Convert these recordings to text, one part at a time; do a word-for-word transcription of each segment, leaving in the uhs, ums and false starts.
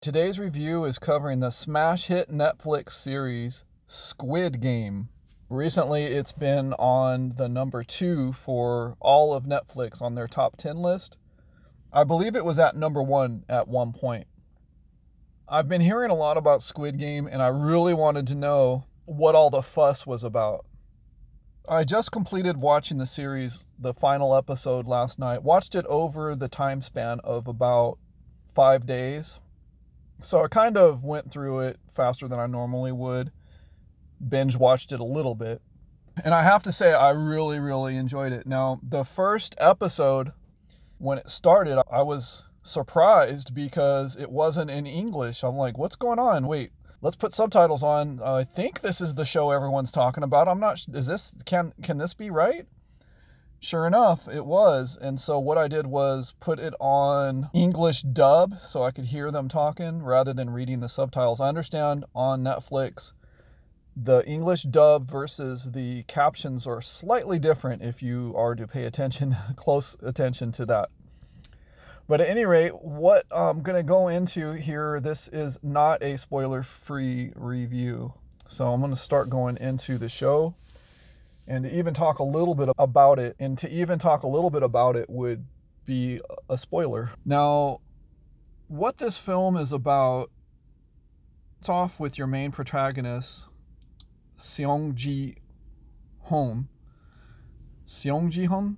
Today's review is covering the smash hit Netflix series Squid Game. Recently, it's been on the number two for all of Netflix on their top ten list. I believe it was at number one at one point. I've been hearing a lot about Squid Game, and I really wanted to know what all the fuss was about. I just completed watching the series, the final episode last night. Watched it over the time span of about five days. So I kind of went through it faster than I normally would. Binge watched it a little bit. And I have to say, I really, really enjoyed it. Now, the first episode, when it started, I was surprised because it wasn't in English. I'm like, what's going on? Wait, let's put subtitles on. Uh, I think this is the show everyone's talking about. I'm not, is this, can, can this be right? Sure enough, it was. And so what I did was put it on English dub so I could hear them talking rather than reading the subtitles. I understand on Netflix, the English dub versus the captions are slightly different if you are to pay attention, close attention to that. But at any rate, what I'm going to go into here, this is not a spoiler-free review. So I'm going to start going into the show. And to even talk a little bit about it, and to even talk a little bit about it would be a spoiler. Now, what this film is about, it's off with your main protagonist, Seong Ji Hoon. Seong Ji Hoon?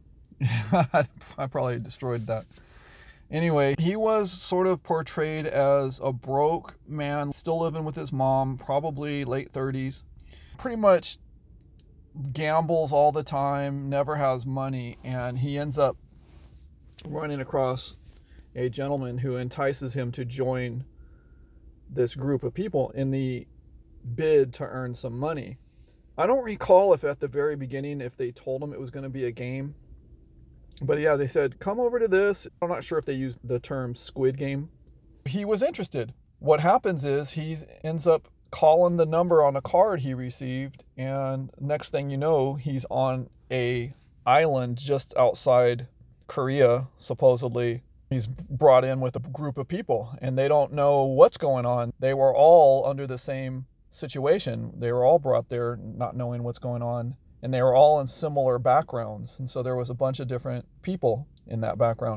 I probably destroyed that. Anyway, he was sort of portrayed as a broke man, still living with his mom, probably late thirties. Pretty much gambles all the time, never has money, and he ends up running across a gentleman who entices him to join this group of people in the bid to earn some money. I don't recall if at the very beginning if they told him it was going to be a game, but yeah, they said, come over to this. I'm not sure if they used the term Squid Game. He was interested. What happens is he ends up calling the number on a card he received, and next thing you know, he's on a island just outside Korea, supposedly. He's brought in with a group of people, and they don't know what's going on. They were all under the same situation. They were all brought there not knowing what's going on, and they were all in similar backgrounds, and so there was a bunch of different people in that background.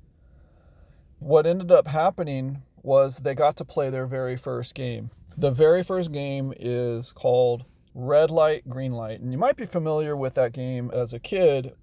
What ended up happening was they got to play their very first game. The very first game is called Red Light, Green Light. And you might be familiar with that game as a kid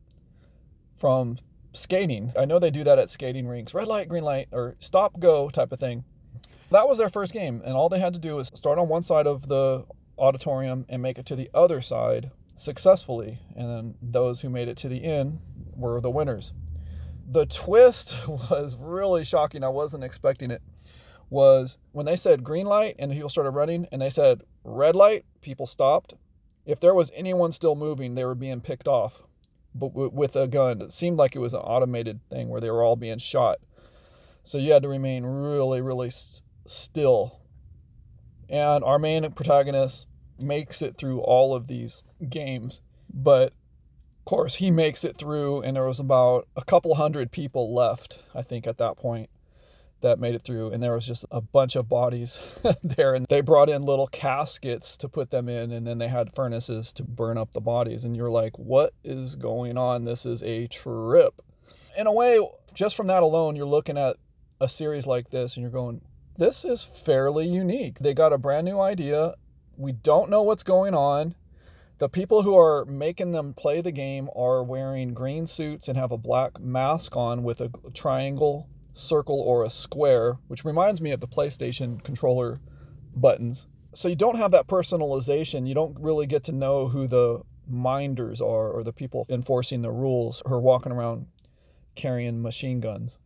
from skating. I know they do that at skating rinks. Red light, green light, or stop, go type of thing. That was their first game. And all they had to do was start on one side of the auditorium and make it to the other side successfully. And then those who made it to the end were the winners. The twist was really shocking. I wasn't expecting it. Was when they said green light and the people started running, and they said red light, people stopped. If there was anyone still moving, they were being picked off, but with a gun. It seemed like it was an automated thing where they were all being shot. So you had to remain really, really still. And our main protagonist makes it through all of these games, but of course he makes it through, and there was about a couple hundred people left, I think, at that point, that made it through, and there was just a bunch of bodies there, and they brought in little caskets to put them in, and then they had furnaces to burn up the bodies, and you're like, what is going on? This is a trip. In a way, just from that alone, you're looking at a series like this and you're going, this is fairly unique. They got a brand new idea. We don't know what's going on. The people who are making them play the game are wearing green suits and have a black mask on with a triangle, circle, or a square, which reminds me of the PlayStation controller buttons. So you don't have that personalization. You don't really get to know who the minders are, or the people enforcing the rules who are walking around carrying machine guns.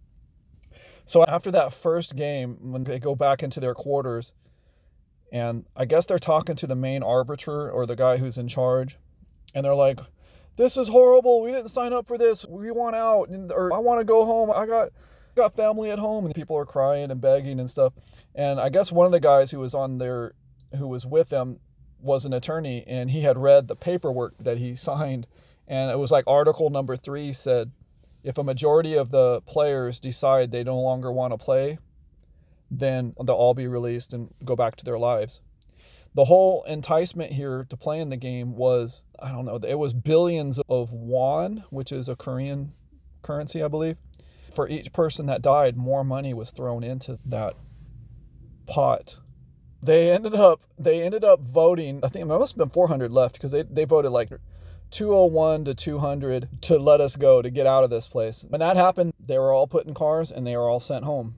So after that first game, when they go back into their quarters, and I guess they're talking to the main arbiter or the guy who's in charge, and they're like, this is horrible. We didn't sign up for this. We want out, or I want to go home. I got got family at home, and people are crying and begging and stuff. And I guess one of the guys who was on there, who was with them, was an attorney, and he had read the paperwork that he signed, and it was like article number three said, if a majority of the players decide they no longer want to play, then they'll all be released and go back to their lives. The whole enticement here to play in the game was, I don't know, it was billions of won, which is a Korean currency, I believe. For each person that died, more money was thrown into that pot. They ended up they ended up voting, I think it must have been four hundred left, because they, they voted like two oh one to two hundred to let us go, to get out of this place. When that happened, they were all put in cars and they were all sent home.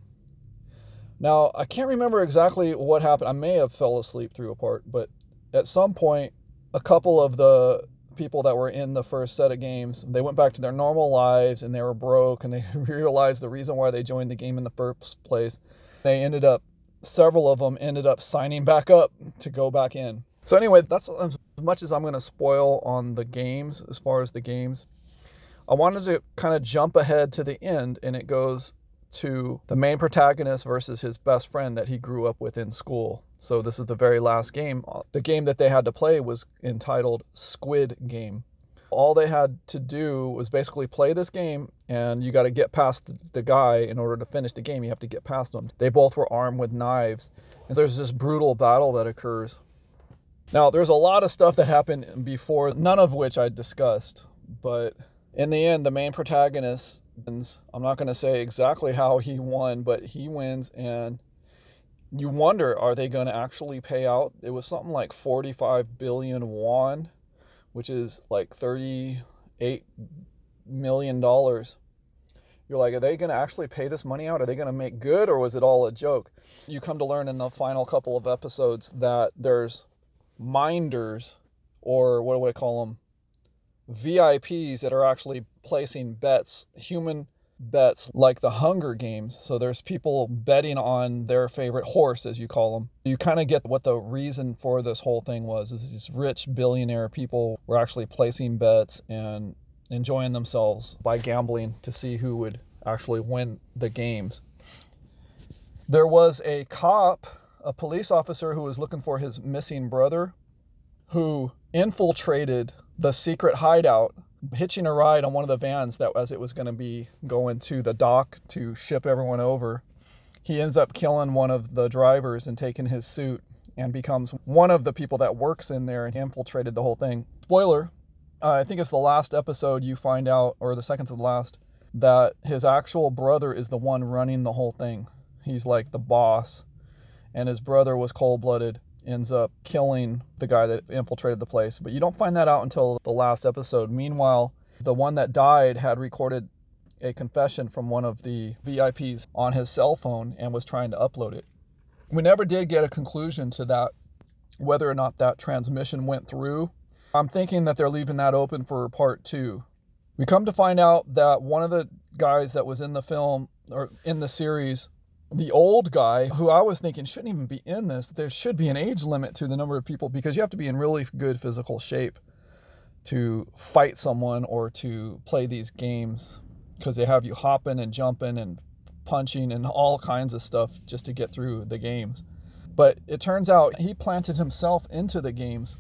Now, I can't remember exactly what happened. I may have fell asleep through a part, but at some point, a couple of the people that were in the first set of games, they went back to their normal lives and they were broke, and they realized the reason why they joined the game in the first place. They ended up, several of them ended up signing back up to go back in. So anyway, that's as much as I'm going to spoil on the games, as far as the games. I wanted to kind of jump ahead to the end, and it goes to the main protagonist versus his best friend that he grew up with in school. So this is the very last game. The game that they had to play was entitled Squid Game. All they had to do was basically play this game, and you got to get past the guy in order to finish the game. You have to get past him. They both were armed with knives, and there's this brutal battle that occurs. Now, there's a lot of stuff that happened before, none of which I discussed, but in the end, the main protagonist wins. I'm not going to say exactly how he won, but he wins, and you wonder, are they going to actually pay out? It was something like forty-five billion won, which is like thirty-eight million dollars. You're like, are they going to actually pay this money out? Are they going to make good, or was it all a joke? You come to learn in the final couple of episodes that there's minders, or what do I call them? V I Ps that are actually placing bets, human bets, like the Hunger Games. So there's people betting on their favorite horse, as you call them. You kind of get what the reason for this whole thing was, is these rich billionaire people were actually placing bets and enjoying themselves by gambling to see who would actually win the games. There was a cop, a police officer who was looking for his missing brother, who infiltrated the secret hideout, hitching a ride on one of the vans that as it was going to be going to the dock to ship everyone over. He ends up killing one of the drivers and taking his suit, and becomes one of the people that works in there and infiltrated the whole thing. Spoiler, uh, I think it's the last episode you find out, or the second to the last, that his actual brother is the one running the whole thing. He's like the boss, and his brother was cold-blooded, ends up killing the guy that infiltrated the place. But you don't find that out until the last episode. Meanwhile, the one that died had recorded a confession from one of the V I Ps on his cell phone and was trying to upload it. We never did get a conclusion to that, whether or not that transmission went through. I'm thinking that they're leaving that open for part two. We come to find out that one of the guys that was in the film, or in the series, the old guy, who I was thinking shouldn't even be in this, there should be an age limit to the number of people, because you have to be in really good physical shape to fight someone or to play these games, because they have you hopping and jumping and punching and all kinds of stuff just to get through the games. But it turns out he planted himself into the games.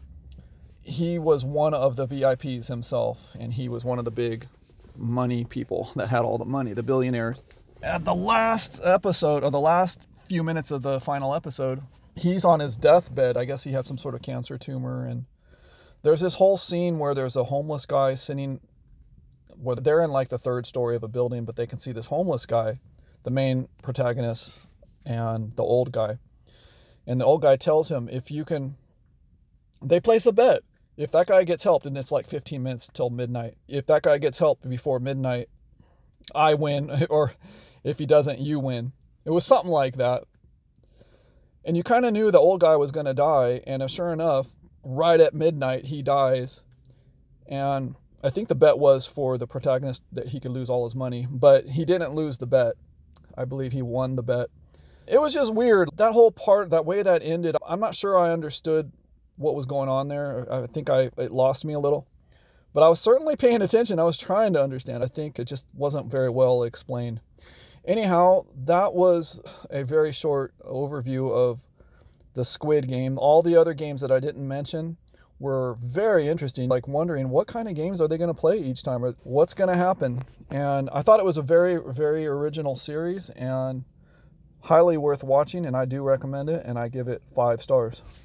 He was one of the V I Ps himself, and he was one of the big money people that had all the money, the billionaires. At the last episode, or the last few minutes of the final episode, he's on his deathbed. I guess he had some sort of cancer tumor, and there's this whole scene where there's a homeless guy sitting, where they're in like the third story of a building, but they can see this homeless guy, the main protagonist, and the old guy. And the old guy tells him, if you can, they place a bet. If that guy gets helped, and it's like fifteen minutes till midnight, if that guy gets help before midnight, I win, or if he doesn't, you win. It was something like that. And you kind of knew the old guy was going to die, and sure enough, right at midnight, he dies. And I think the bet was for the protagonist that he could lose all his money, but he didn't lose the bet. I believe he won the bet. It was just weird. That whole part, that way that ended, I'm not sure I understood what was going on there. I think I it lost me a little. But I was certainly paying attention. I was trying to understand. I think it just wasn't very well explained. Anyhow, that was a very short overview of the Squid Game. All the other games that I didn't mention were very interesting, like wondering what kind of games are they going to play each time, or what's going to happen. And I thought it was a very, very original series, and Highly worth watching, and I do recommend it, and I give it five stars.